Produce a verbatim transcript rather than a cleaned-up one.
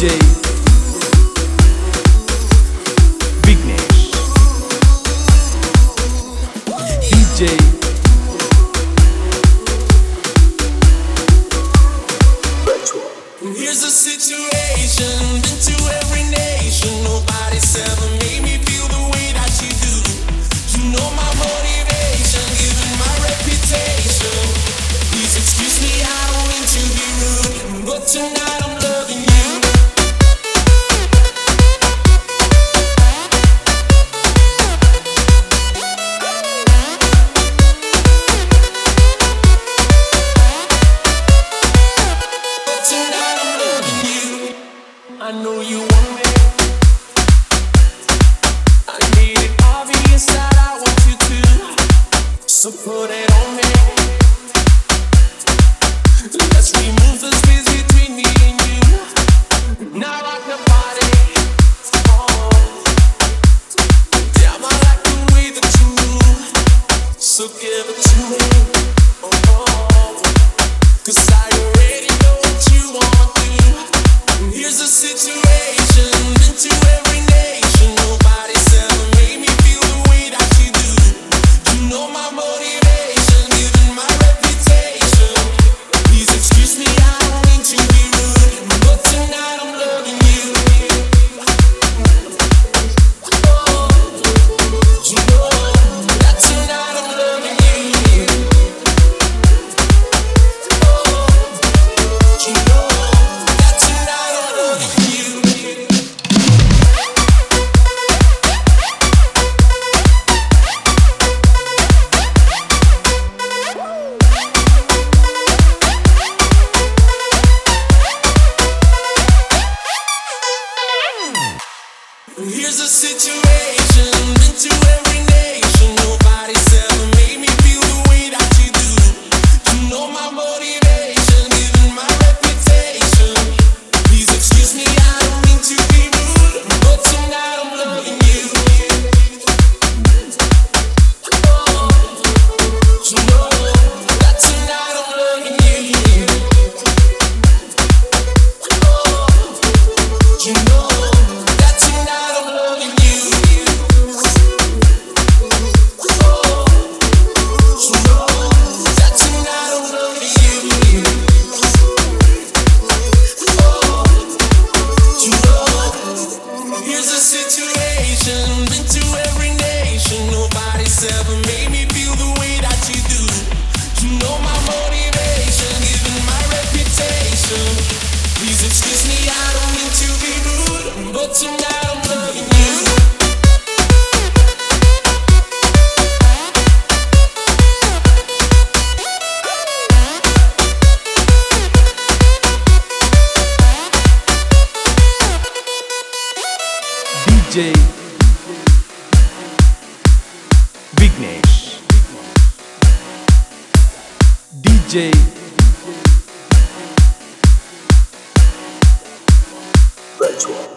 D J Vignesh, D J Here's a situation, been to every nation. Nobody's ever made me feel the way that you do. You know my motivation, given my reputation. Please excuse me, I don't mean to be rude, but tonight I'm loving you. I know you want me. I need it obvious that I want you to. So put it on me. Let's remove the space between me and you. Now rock the body. Oh. Damn, I like the way that you move. So give it to me. Oh. Cause I already know what you want to do. Here's a situation, been to every nation. Nobody's ever made me feel the way that you do. You know my motivation, given my reputation. Please excuse me, I don't mean to be rude, but tonight I'm loving you. Oh, you know that tonight I'm loving you. Oh, you know. Here's a situation, been to every nation. Nobody's ever made me feel the way that you do. You know my motivation, given my reputation. Please excuse me, I don't mean to be rude, but tonight I'm loving you. Oh, you know that tonight I'm loving you. Oh, you know. Been to every nation, nobody's ever made me feel the way that you do. You know my motivation, given my reputation. Please excuse me, I don't mean to be rude, but tonight I'm loving you. D J Vignesh, D J Virtual.